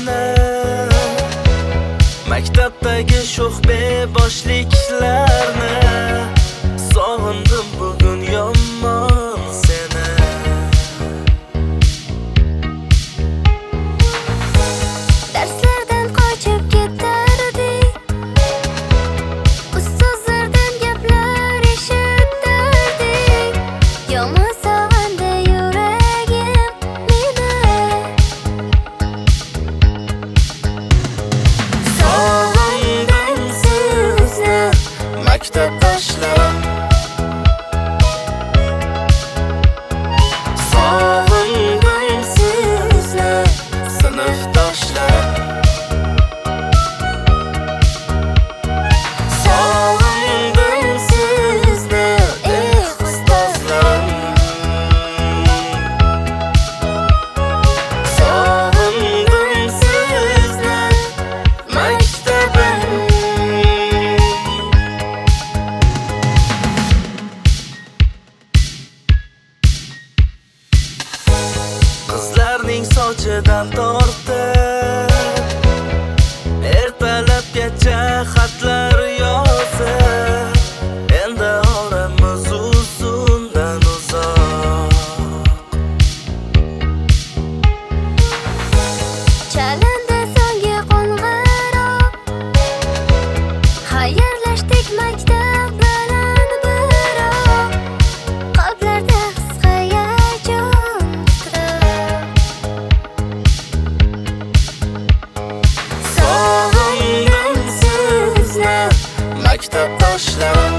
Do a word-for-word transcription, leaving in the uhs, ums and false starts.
ishni, maktabdagi sho'x beboshlik ishlarni. Sog'indim bugun yomon seni. Darslardan qochib ketardik, ustozlardan gaplar eshittirdik. Yomon sog'indi yuragim meni. Sog'indim sizni, maktabdoshlarim. Sog'indim sizni, sinfdoshlarim. Sog'indim sizni, eh ustozlarim. Sog'indim sizni, maktabim. Qizlarning sochidan tortib, ertalabgacha xatlar yozib, endi oramiz uzundan uzoq. Chalindi so'nggi qo'ng'iroq, xayrlashdik maktab bilan biroq. Qalblarda his-hayajon titrab. Sog'indim sizni, maktabdoshlarim.